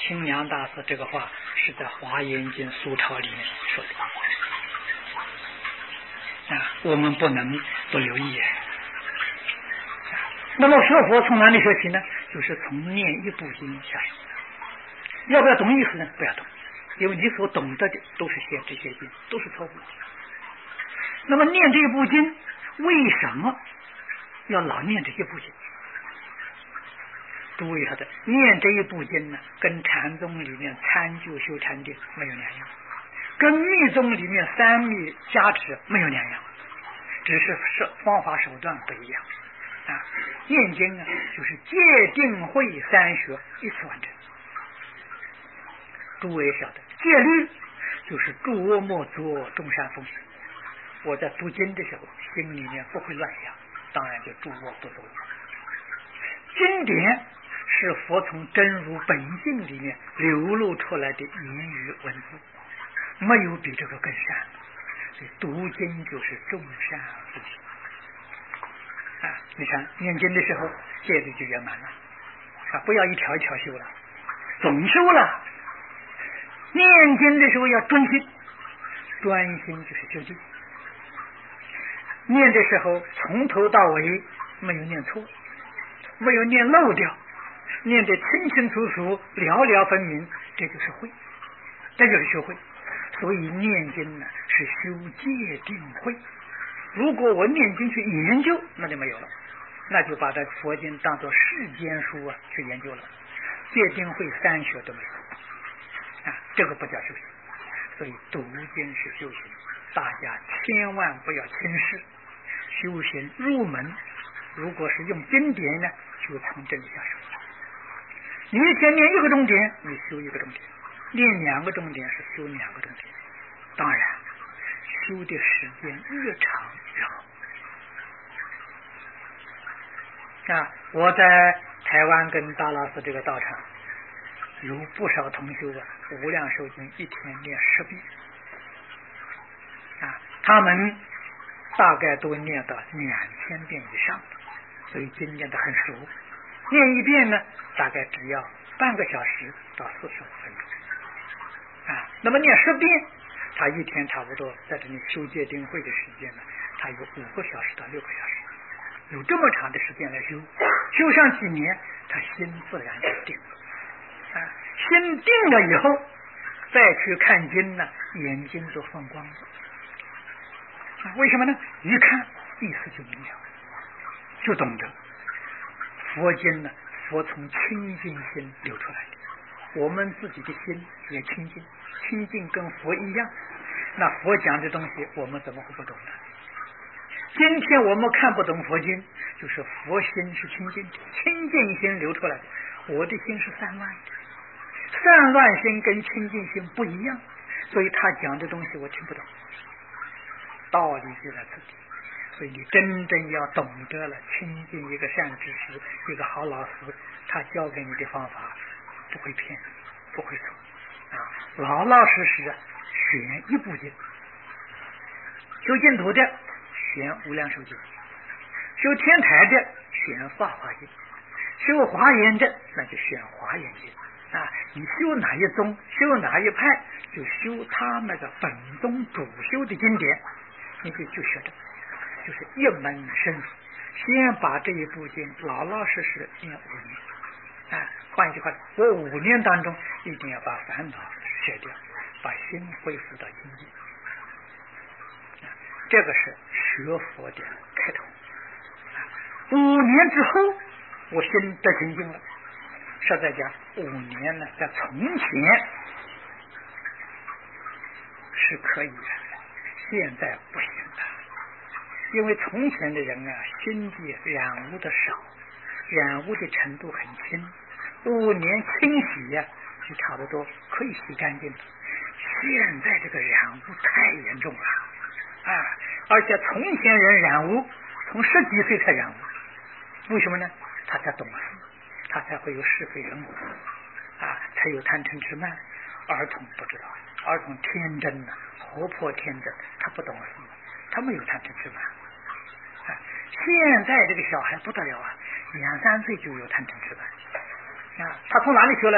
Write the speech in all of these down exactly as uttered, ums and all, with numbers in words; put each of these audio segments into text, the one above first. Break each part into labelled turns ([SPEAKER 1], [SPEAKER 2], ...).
[SPEAKER 1] 清凉大师这个话是在《华严经》疏钞里面说的啊，我们不能不留意。那么学佛从哪里学习呢？就是从念一部经下手。要不要懂意思呢？不要懂，因为你所懂得的都是些这些经，都是错误的。那么念这一部经，为什么要老念这一部经？诸位晓得，念这一部经呢，跟禅宗里面参究修禅定没有两样，跟密宗里面三密加持没有两样，只是方法手段不一样啊。念经啊，就是戒定慧三学一次完成。诸位晓得，戒律就是诸恶莫作，众善奉行。我在读经的时候，心里面不会乱想，当然就诸恶不作。经典是佛从真如本性里面流露出来的言语文字，没有比这个更善。所以读经就是众善奉行啊！你看念经的时候，戒律就圆满了啊！不要一条一条修了，总修了。念经的时候要专心，专心就是修经。念的时候从头到尾没有念错，没有念漏掉，念得清清楚楚，了了分明，这就是慧，这就是学会。所以念经呢是修戒定慧。如果我念经去研究，那就没有了，那就把这佛经当作世间书啊去研究了，戒定慧三学都没有啊，这个不叫修行。所以读经是修行，大家千万不要轻视。修行入门，如果是用经典呢，就从这里下手。你一天念一个重点，你修一个重点；念两个重点是修两个重点。当然，修的时间越长越好。啊，我在台湾跟大老师这个道场有不少同修啊，无量寿经一天念十遍啊，他们大概都念到两千遍以上，所以经念得很熟。念一遍呢，大概只要半个小时到四十五分钟啊。那么念十遍，他一天差不多在这里修戒定慧的时间呢，他有五个小时到六个小时，有这么长的时间来修，修上几年，他心自然就定了啊。心定了以后，再去看经呢，眼睛都放光了。为什么呢？一看意思就明了，就懂得佛经呢，佛从清净心流出来的，我们自己的心也清净，清净跟佛一样，那佛讲的东西我们怎么会不懂呢？今天我们看不懂佛经，就是佛心是清净的，清净心流出来的，我的心是散乱的，散乱心跟清净心不一样，所以他讲的东西我听不懂，道理就在这里。所以你真正要懂得了亲近一个善知识，一个好老师，他教给你的方法不会骗，不会错啊，老老实实啊，选一部经。修净土的选无量寿经，修天台的选法华经，修华严的那就选华严经啊。你修哪一宗，修哪一派，就修他那个本宗主修的经典，你就就学的，就是一门深入。先把这一部经老老实实念五年啊，换一句话，我五年当中一定要把烦恼卸掉，把心恢复到清净。这个是学佛的开头。五年之后，我心得清净了。实在讲，五年呢，在从前是可以的，现在不行了。因为从前的人啊，心地染污的少，染污的程度很轻，五年清洗呀、啊，就差不多可以洗干净了。现在这个染污太严重了啊！而且从前人染污，从十几岁才染污，为什么呢？他才懂事，他才会有是非人我啊，才有贪嗔痴慢。儿童不知道，儿童天真呢、啊，活泼天真，他不懂事，他没有贪嗔痴慢。啊，现在这个小孩不得了啊，两三岁就有贪嗔痴慢啊！他从哪里学来？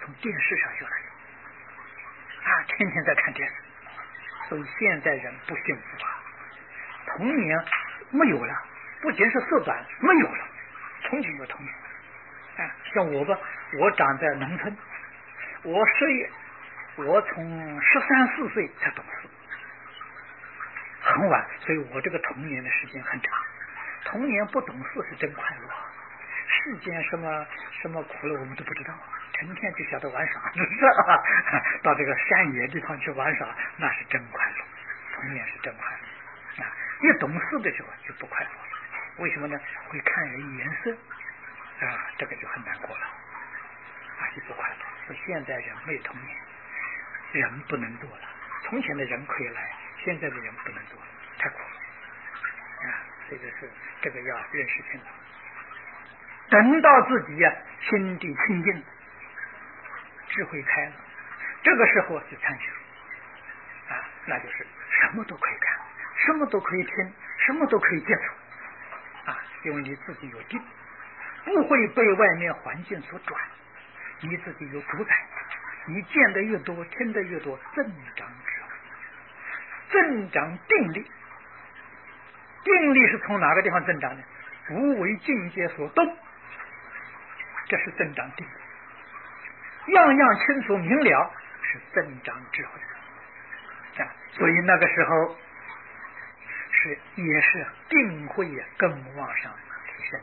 [SPEAKER 1] 从电视上学来的，啊，天天在看电视，所以现在人不幸福啊，童年没有了，不仅是色短没有了，从前有童年。啊，像我吧，我长在农村，我十一，我从十三四岁才懂事，很晚，所以我这个童年的时间很长。童年不懂事是真快乐，世间什么什么苦乐我们都不知道，成天就晓得玩耍，是吧？到这个山野地方去玩耍，那是真快乐，童年是真快乐啊！一懂事的时候就不快乐了，为什么呢？会看人颜色啊，这个就很难过了啊，就不快乐。所以现在人没有童年，人不能做了。从前的人可以来，现在的人不能做了，太苦了啊！这个是这个要认识清楚。等到自己呀、啊、心地清净，智慧开了，这个时候就参学啊，那就是什么都可以看，什么都可以听，什么都可以接触啊，因为你自己有定，不会被外面环境所转，你自己有主宰，你见得越多，听得越多，增长智慧，增长定力。定力是从哪个地方增长呢？无为境界所动，这是增长定力。样样清楚明了，是增长智慧啊。所以那个时候是也是定慧呀更往上提升。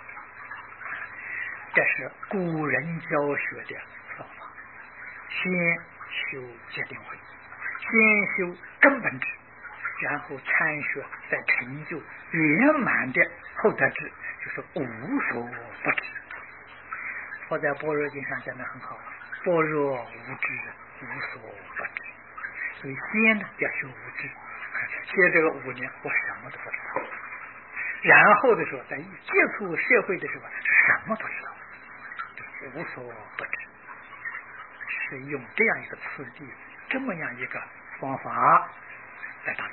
[SPEAKER 1] 这是古人教学的方法，先修戒定慧，先修根本智，然后参学，再成就圆满的后得智，就是无所不知。佛在般若经上讲的很好，般若无知，无所不知。所以先呢要修无知，学这个五年我什么都不知道，然后的时候在接触社会的时候是什么都知道，无所不知，是用这样一个次第，这么样一个方法来达到。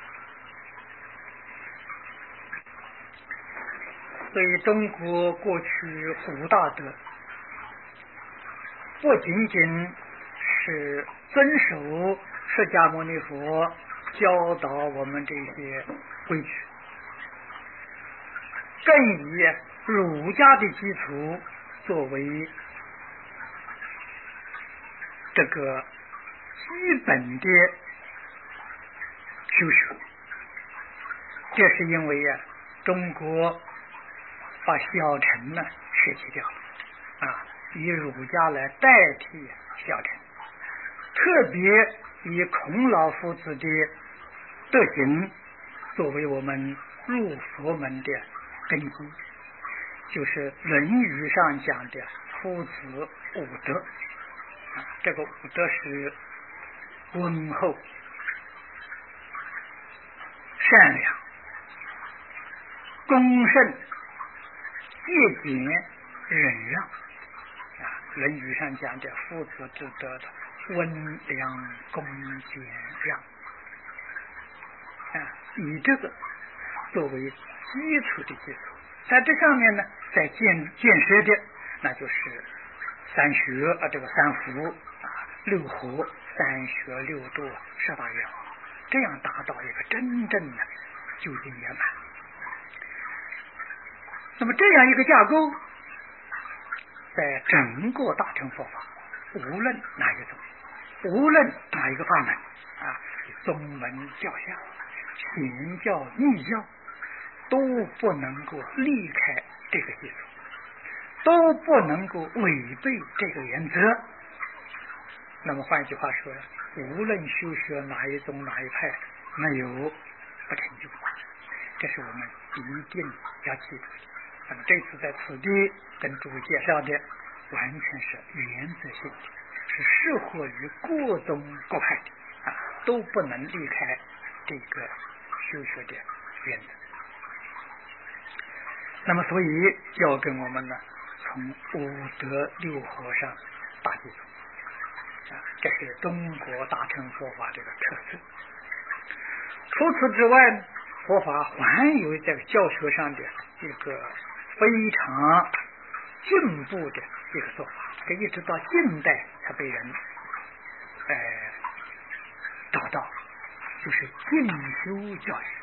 [SPEAKER 1] 所以中国过去五大德不仅仅是遵守释迦牟尼佛教导我们这些规矩，更以儒家的基础作为这个基本的修学。这是因为啊，中国把小乘呢舍弃掉了啊，以儒家来代替小乘，特别以孔老夫子的德行作为我们入佛门的根基，就是《论语》上讲的夫子五德啊，这个五德是温厚、善良、恭慎、节俭、忍让啊，《论语》上讲的夫子之德的温良恭俭让啊，以这个作为基础的基础，在这上面呢，再建建设的那就是三学啊，这个三福啊，六和、三学六度、十大愿望，这样达到一个真正的究竟圆满。那么这样一个架构，在整个大乘佛法，无论哪一种，无论哪一个法门啊，宗门教下、显教、密教，都不能够离开这个基础，都不能够违背这个原则。那么换句话说，无论修学哪一宗哪一派，没有不成就，这是我们一定要记住的。那么这次在此地跟诸位介绍的，完全是原则性的，是适合于各宗各派的啊，都不能离开这个修学的原则。那么所以要跟我们呢，从五德六和上打基础啊，这是中国大乘佛法这个特色。除此之外，佛法还有在教学上的一个非常进步的一个做法， 这一直到近代才被人呃找到，就是进修教育。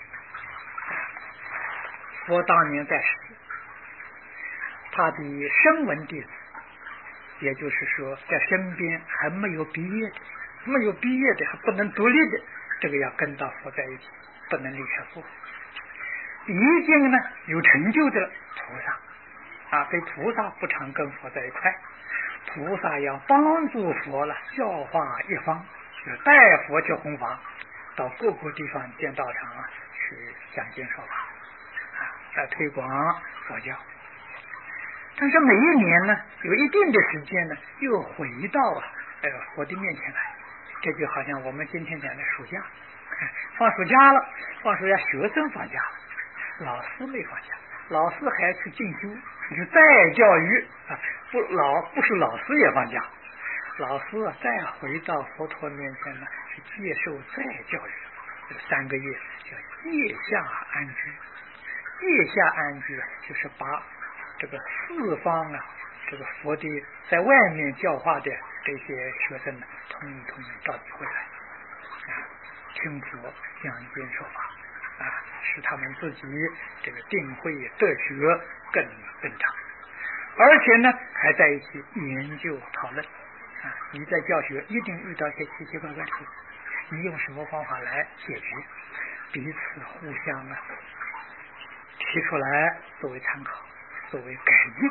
[SPEAKER 1] 佛当年在世，他的声闻弟子，也就是说在身边还没有毕业的，没有毕业的还不能独立的，这个要跟到佛在一起，不能离开佛。已经呢有成就的菩萨啊，所以菩萨不常跟佛在一块，菩萨要帮助佛了，教化一方，就带佛去弘法，到各个地方建道场啊，去讲经说法啊，来推广佛教。但是每一年呢，有一定的时间呢，又回到啊呃佛的面前来，这就好像我们今天讲的暑假，放暑假了，放暑假学生放假了，老师没放假，老师还去进修，就再教育啊，不老不是老师也放假，老师啊再回到佛陀面前呢，去接受再教育，这三个月叫戒下安居。戒下安居就是把这个四方啊，这个佛的在外面教化的这些学生呢，统统召集回来啊，听佛讲经说法啊，使他们自己这个定慧德学更增长，而且呢还在一起研究讨论啊。你在教学一定遇到一些奇奇怪怪的事，你用什么方法来解决？彼此互相啊提出来作为参考，作为改进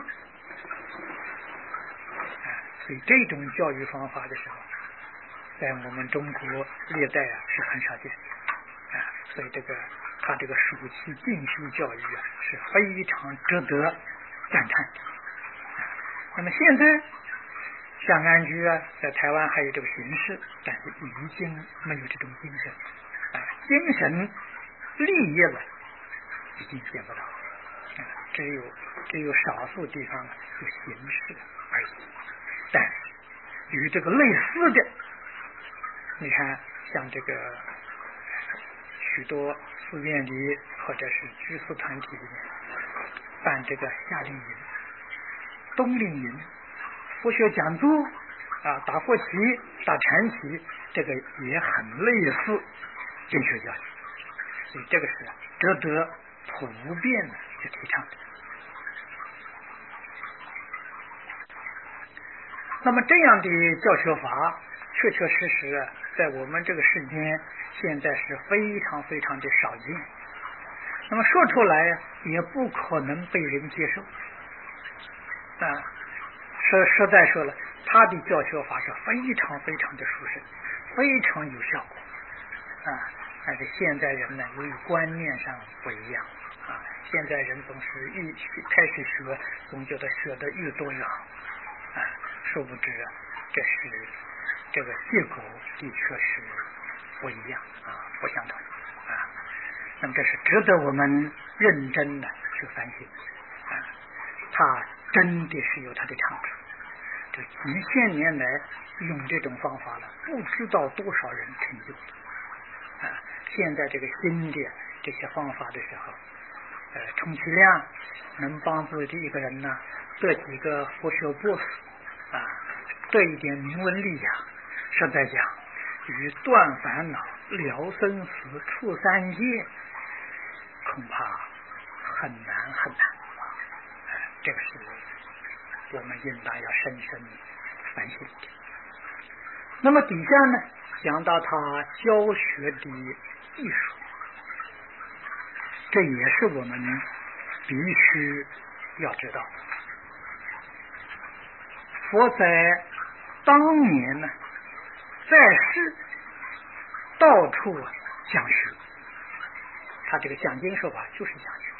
[SPEAKER 1] 啊。所以这种教育方法的时候，在我们中国历代啊是很少见啊。所以这个他这个暑期进修教育啊是非常值得赞叹的。那么现在像安居啊，在台湾还有这个形式，但是已经没有这种精神啊，精神立业了已经见不到啊，只有只有少数地方有形式而已。但是与这个类似的，你看像这个许多寺院里或者是居士团体里面办这个夏令营、冬令营、佛学讲座啊，打佛旗、打禅旗，这个也很类似进修教育，所以这个是值得普遍的去提倡的。那么这样的教学法，确确实实啊，在我们这个世间现在是非常非常的少见。那么说出来也不可能被人接受啊。实实在说了，他的教学法是非常非常的殊胜，非常有效果啊。但是现在人呢，由于观念上不一样啊，现在人总是越开始学，总觉得学的越多越好啊，殊不知啊，这是这个结果的确是不一样啊，不相同啊。那么这是值得我们认真的去反省啊，他真的是有他的长处。这几千年来用这种方法了，不知道多少人成就的啊。现在这个新的这些方法的时候，呃，充其量能帮助这一个人呢得几个佛学博士啊，得一点名闻利养。实在讲，与断烦恼、了生死、出三界，恐怕很难很难啊。呃、这个是我们应当要深深反省的。那么底下呢，讲到他教学的艺术，这也是我们必须要知道。佛在当年呢，在世到处讲学，他这个讲经说法就是讲学，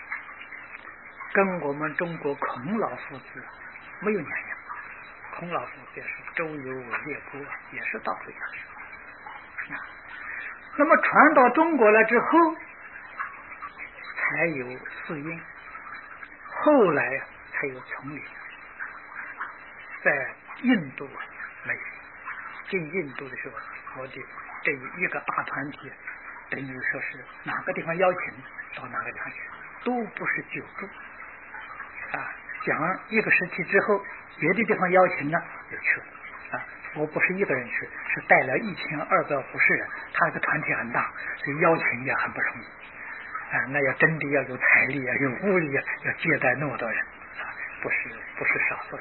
[SPEAKER 1] 跟我们中国孔老夫子没有两样。孔老夫子也是周游列国，也是到处讲学啊。那么传到中国来之后，才有寺院，后来才有丛林。在印度没有，进印度的时候，我的这一个大团体，等于说是哪个地方邀请到哪个地方去，都不是久住啊， 讲一个时期之后，别的地方邀请呢就去了啊。我不是一个人去，是带了一千二百五十人，他这个团体很大，所以邀请也很不容易啊。那要真的要有财力啊，有物力啊，要接待那么多人啊，不是不是少数人。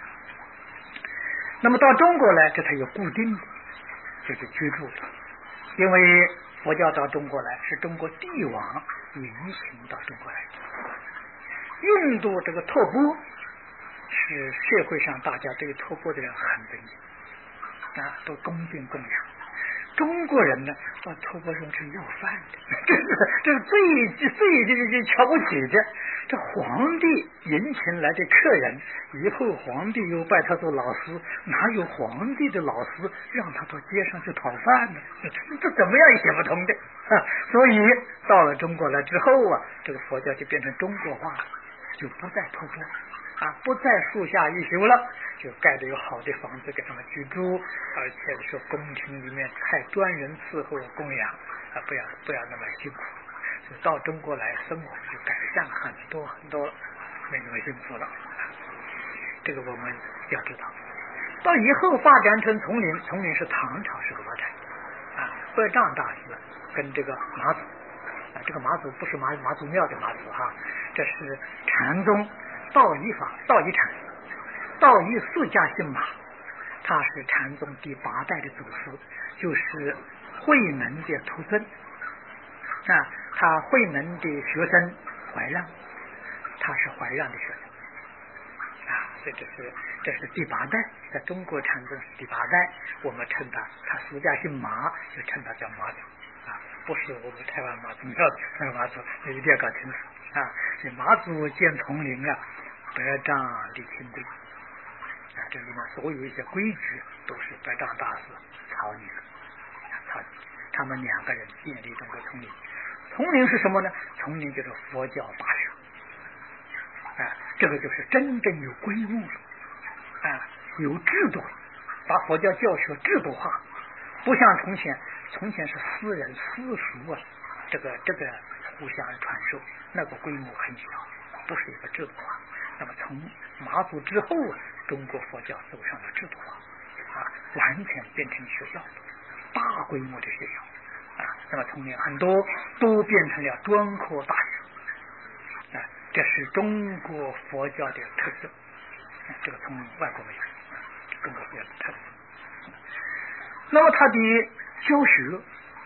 [SPEAKER 1] 那么到中国来，这才有固定的，就是居住的。因为佛教到中国来，是中国帝王引请到中国来的。印度这个托钵是社会上大家对托钵的人很尊敬啊，都恭敬供养。中国人呢，到托钵上是要饭的，这是这是最最这这瞧不起的。这皇帝迎请来的客人，以后皇帝又拜他做老师，哪有皇帝的老师让他到街上去讨饭呢？这这怎么样也写不通的啊！所以到了中国来之后啊，这个佛教就变成中国化了，就不再托钵啊，不再树下一宿了，就盖的有好的房子给他们居住，而且说宫廷里面派专人伺候供养啊，不要不要那么辛苦。到中国来生活就改善很多很多，没那么辛苦了。这个我们要知道。到以后发展成丛林，丛林是唐朝时候发展啊，百丈大师跟这个马祖啊，这个马祖不是马马祖庙的马祖哈、啊，这是禅宗道一法道一禅，道一释迦姓马，他是禅宗第八代的祖师，就是慧能的徒孙啊。他慧能的学生怀让，他是怀让的学生啊，所以这是这是第八代，在中国禅宗是第八代，我们称他，他俗家姓马，就称他叫马祖啊，不是我们台湾马祖庙的马祖，一定要搞清楚啊。这马祖建丛林啊，百丈立清规啊，这里面所有一些规矩都是百丈大师草拟的，草拟，他们两个人建立中国丛林。丛林是什么呢？丛林就是佛教大学啊，这个就是真正有规模了啊，有制度了，把佛教教学制度化，不像从前，从前是私人私塾啊，这个这个互相传授，那个规模很小，不是一个制度化。那么从马祖之后，中国佛教走上了制度化啊，完全变成学校，大规模的学校。啊，那么丛林很多都变成了专科大学啊，这是中国佛教的特色啊，这个从外国没有，中国佛教的特色。那么它的教学、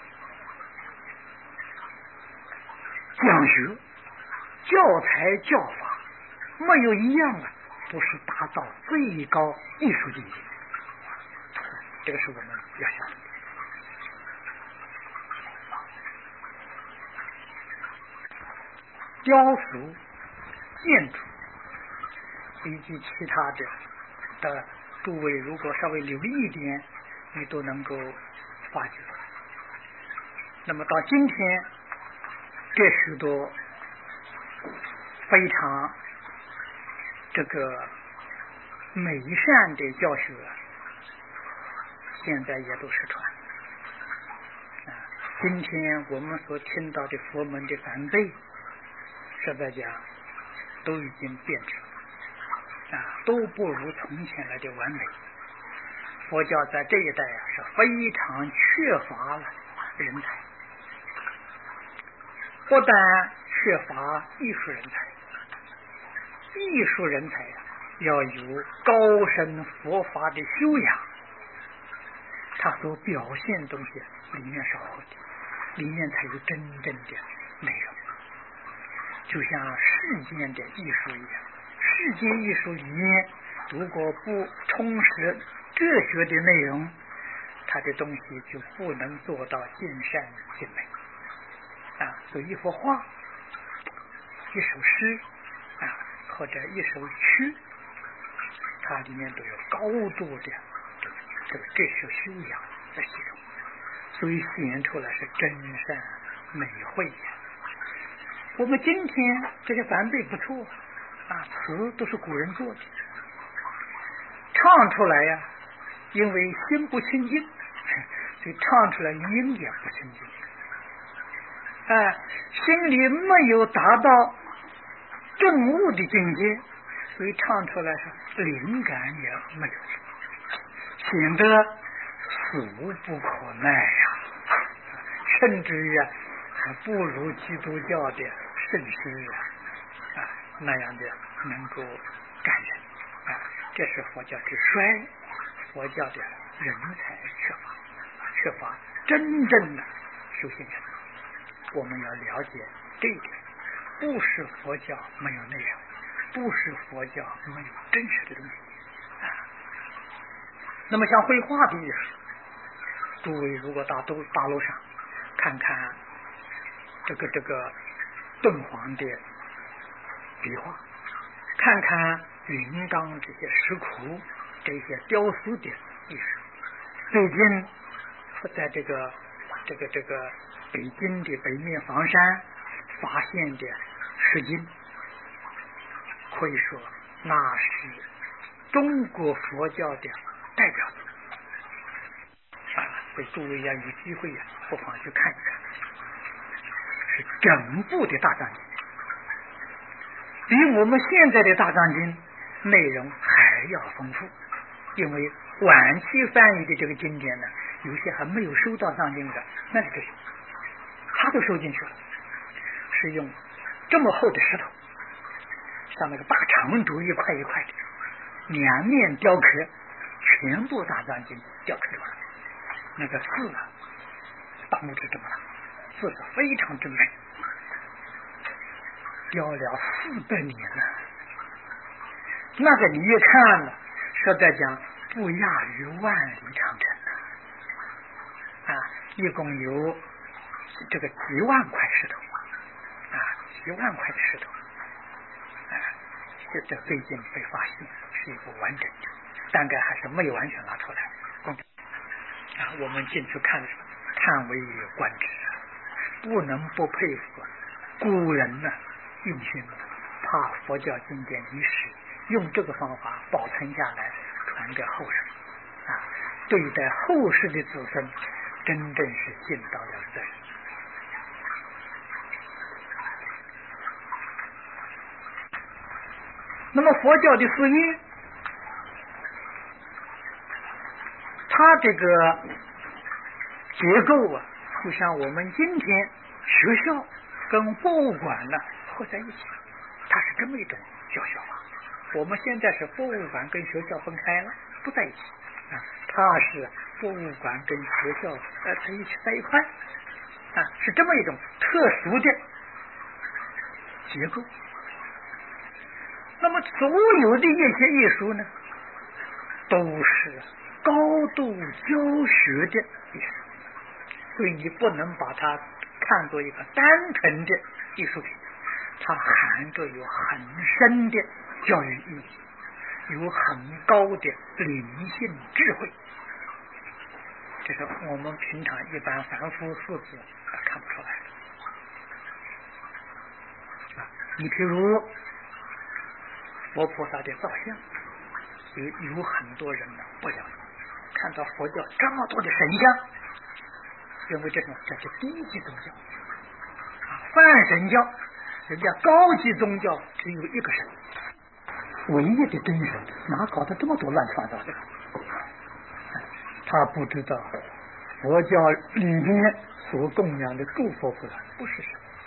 [SPEAKER 1] 讲学、教材、教法，没有一样啊，不是达到最高艺术境界，这个是我们要想的。雕塑、建筑以及其他的的诸位，如果稍微留意一点，你都能够发觉。那么到今天，这许多非常这个美善的教学，现在也都失传啊。今天我们所听到的佛门的梵呗，实在讲都已经变质啊，都不如从前来的完美。佛教在这一代啊是非常缺乏了人才，不但缺乏艺术人才，艺术人才啊要有高深佛法的修养，他所表现东西里面是好的，里面才有真正的内容。就像世间的艺术一样，世间艺术里面如果不充实哲学的内容，它的东西就不能做到尽善尽美啊。所以一幅画、一首诗啊，或者一首曲，它里面都有高度的这个哲学修养在其中，所以显出来是真善美慧呀。我们今天这些梵呗不错啊，词都是古人做的，唱出来呀、啊，因为心不清净，所以唱出来音也不清净。啊，心里没有达到正悟的境界， 所以唱出来是灵感也没有，显得俗不可耐呀、啊，甚至于啊，不如基督教的圣诗啊啊那样的能够感人啊。这是佛教之衰，佛教的人才缺乏，缺乏真正的修行人。我们要了解这一点，不是佛教没有内容，不是佛教没有真实的东西啊。那么像绘画的艺术，诸位如果到都大陆上看看这个这个敦煌的壁画，看看云冈这些石窟这些雕塑的艺术，最近在这个这个这个北京的北面房山发现的石金，可以说那是中国佛教的代表作啊！所以诸位要有机会呀、啊，不妨去看一看，是整部的大藏经，比我们现在的大藏经内容还要丰富。因为晚期翻译的这个经典呢，有些还没有收到藏经的，那是这些，他都收进去了，是用这么厚的石头，像那个大长竹一块一块的，两面雕刻，全部大藏经雕刻出来，那个字啊，大拇指这么大，字是非常之美，雕了四百年了。那个你一看呢，实在讲不亚于万里长城啊！一共有这个几万块石头啊，几万块的石头啊，这这最近被发现是一个完整的，大概还是没有完全拿出来啊。我们进去看叹为观止，不能不佩服古人呢、啊、用心，怕佛教经典遗失，用这个方法保存下来，传给后人啊，对待后世的子孙，真正是尽到了责任。那么佛教的事业，它这个结构啊，就像我们今天学校跟博物馆呢合在一起，它是这么一种教学法。我们现在是博物馆跟学校分开了，不在一起啊，它是博物馆跟学校呃在一起在一块啊，是这么一种特殊的结构。那么所有的一些艺术呢，都是高度教学的艺术，所以你不能把它看作一个单纯的艺术品，它含着有很深的教育意义，有很高的灵性智慧，这是我们平常一般凡夫俗子看不出来的啊。你譬如佛菩萨的造像，有有很多人呢不了解，看到佛教这么多的神像，认为这种这是低级宗教啊，泛神教，人家高级宗教只有一个神，唯一的真神，哪搞得这么多乱七八糟的？他不知道佛教里面所供养的诸佛菩萨不是神，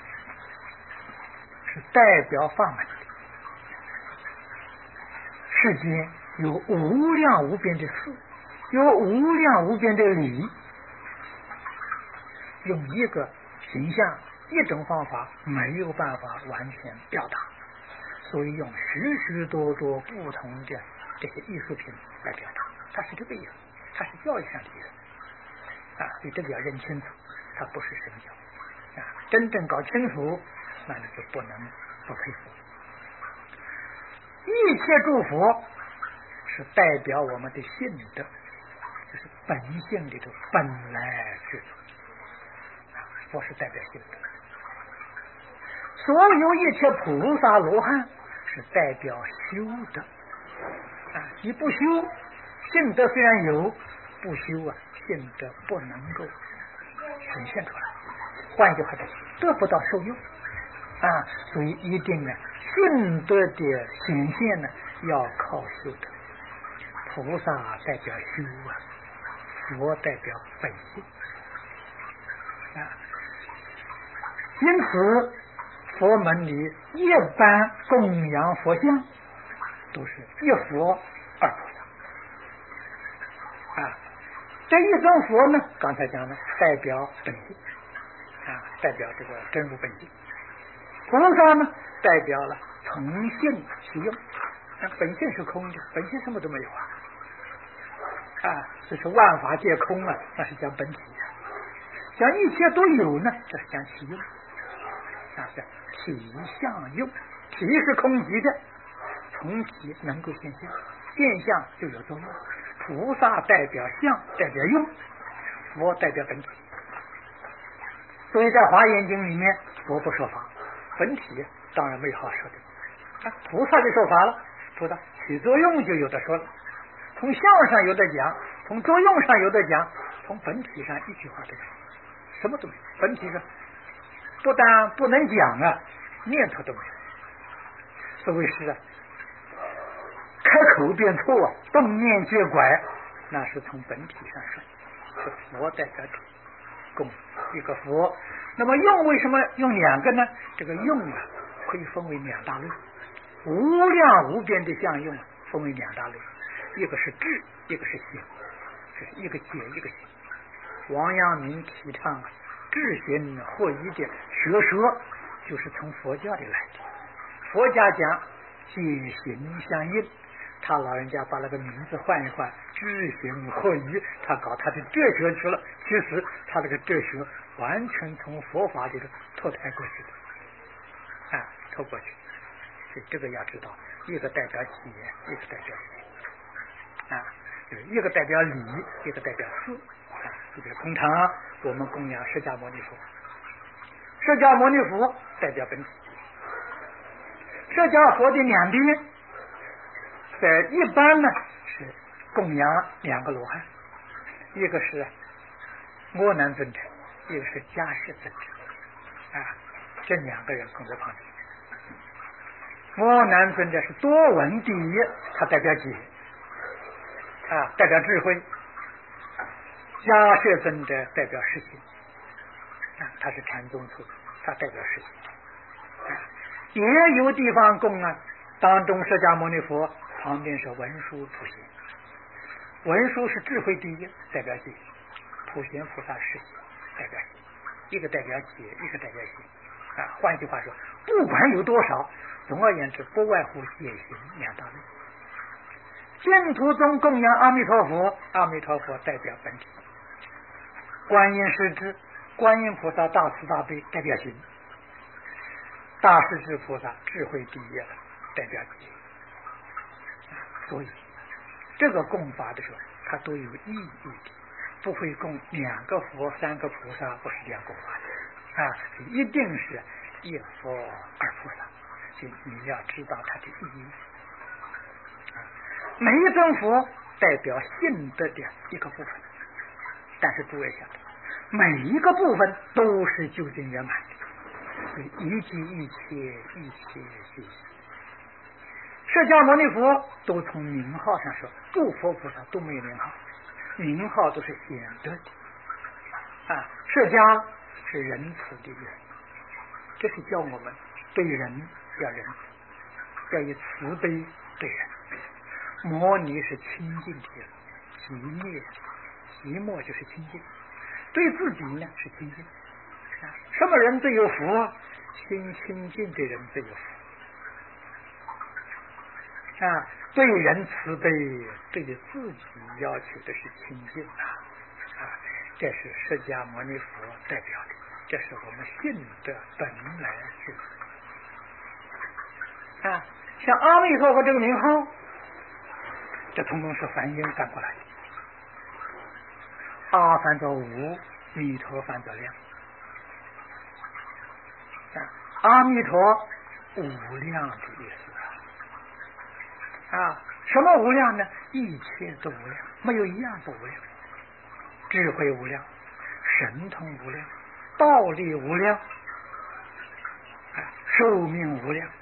[SPEAKER 1] 是代表法门的。世间有无量无边的事，有无量无边的理，用一个形象一种方法没有办法完全表达，所以用许许多多不同的这些艺术品来表达，它是这个意思，它是教育上的意思啊，所以这个要认清楚，它不是神教啊，真正搞清楚，那你就不能不佩服。一切诸佛是代表我们的性德，就是本性里头本来之处，佛是代表性德。所有一切菩萨罗汉是代表修德啊，你不修，性德虽然有，不修啊，性德不能够显现出来。换一句话讲，得不到受用啊，所以一定啊，性德的显现呢，要靠修德。菩萨代表修啊，佛代表本性啊。因此，佛门里一般供养佛像都是一佛二菩萨啊。这一尊佛呢，刚才讲的代表本性啊，代表这个真如本性。菩萨呢，代表了从性起用，啊，本性是空的，本性什么都没有啊。啊，这是万法皆空啊，那是讲本体啊；讲一切都有呢，这是讲起用啊，叫体相用。体是空寂的，从体能够现象，现象就有作用。菩萨代表相，代表用；佛代表本体。所以在《华严经》里面，佛不说法，本体当然没好说的。啊，菩萨就说法了，菩萨起作用就有的说了。从相上有的讲，从作用上有的讲，从本体上一句话都没有，什么都没有。本体上不但不能讲啊，念头都没有。所谓是啊，开口便错啊，动念皆拐，那是从本体上说，是佛代表体供一个佛。那么用为什么用两个呢？这个用啊，可以分为两大类，无量无边的相用分为两大类。一个是智，一个是行，是一个解一个行。王阳明提倡智行合一的学说，就是从佛教里来的。佛家讲解行相应，他老人家把那个名字换一换，智行合一，他搞他的哲学去了。其实他这个哲学完全从佛法里头脱胎过去的，啊，脱过去。所以这个要知道，一个代表解，一个代表行。啊，一个代表理，一个代表事啊。就这个通常我们供养释迦牟尼佛，释迦牟尼佛代表本体。释迦佛的两边，在一般呢是供养两个罗汉，一个是阿难尊者，一个是迦叶尊者啊，这两个人供在旁边。阿难尊者是多闻第一，他代表解。啊，代表智慧；迦叶尊者代表实行，啊，他是禅宗出的，他代表实行。啊，也有地方供啊，当中释迦牟尼佛旁边是文殊普贤，文殊是智慧第一，代表解；普贤菩萨实行，代表行，一个代表解，一个代表行。啊，换句话说，不管有多少，总而言之，不外乎解行两大类。净土中供养阿弥陀佛，阿弥陀佛代表本体；观音师智，观音菩萨大慈大悲代表行；大势至菩萨智慧第一了，代表解。所以这个供法的时候，它都有意义的，不会供两个佛、三个菩萨，不是这样供法的啊，一定是一佛二菩萨，所以你要知道它的意义。每一尊佛代表性德的一个部分，但是诸位晓得，每一个部分都是究竟圆满的，所以一即一切，一切即一。释迦牟尼佛都从名号上说，诸佛菩萨都没有名号，名号都是显德的啊。释迦是仁慈的人，这是教我们对人要仁慈，要以慈悲对人。摩尼是清净的人，寂灭，寂寞就是清净，对自己呢是清净。什么人最有福啊？心清净的人最有福啊！对人慈悲，对自己要求的是清净啊！啊，这是释迦牟尼佛代表的，这是我们信的本来之啊。像阿弥陀佛这个名号，这统统是梵音翻过来的。阿翻作无，弥陀翻作量。啊，阿弥陀无量的意思啊！什么无量呢？一切都无量，没有一样不无量。智慧无量，神通无量，道力无量，啊， 寿命无量，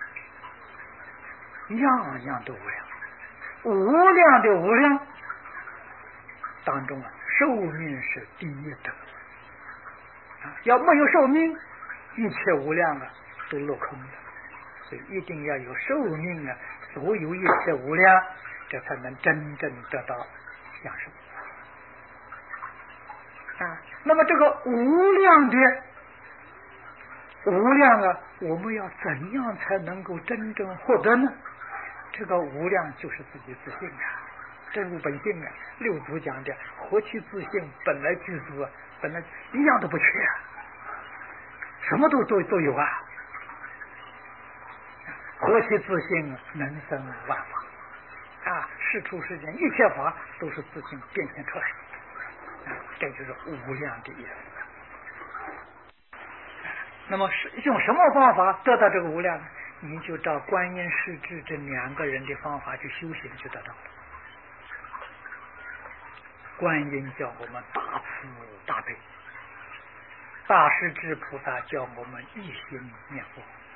[SPEAKER 1] 样样都无量，无量的无量当中啊，寿命是第一等啊！要没有寿命，一切无量啊都落空了。所以一定要有寿命啊，所有一切无量，这才能真正得到享受啊。那么这个无量的无量啊，我们要怎样才能够真正获得呢？这个无量就是自己自信啊，真如本性啊。六祖讲的何其自信，本来具足啊，本来一样都不缺啊，什么都都都有啊。何其自信，能生万法啊！事出世间，一切法都是自信变现出来的啊，这就是无量的意思。那么是用什么方法得到这个无量呢？你就照观音世智这两个人的方法去修行，就得到了。观音叫我们大慈大悲，大势至菩萨叫我们一心念佛。